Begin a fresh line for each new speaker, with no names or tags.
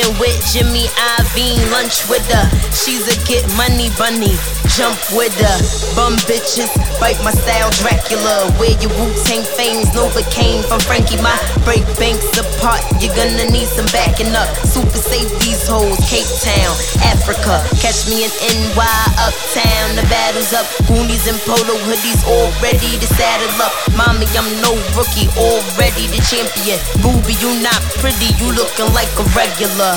Eating with Jimmy Iovine, lunch with her. She's a get money bunny, jump with her. Bum bitches, bite my style Dracula. Wear your Wu-Tang fangs, Novocaine from Frankie. My break banks apart, you're gonna need some backing up. Super save these hoes, Cape Town, Africa. Catch me in NY, Uptown, the battle's up. Goonies and polo hoodies, all ready to saddle up. Mommy, I'm no rookie, already the champion. Ruby, you not pretty, you looking like a regular.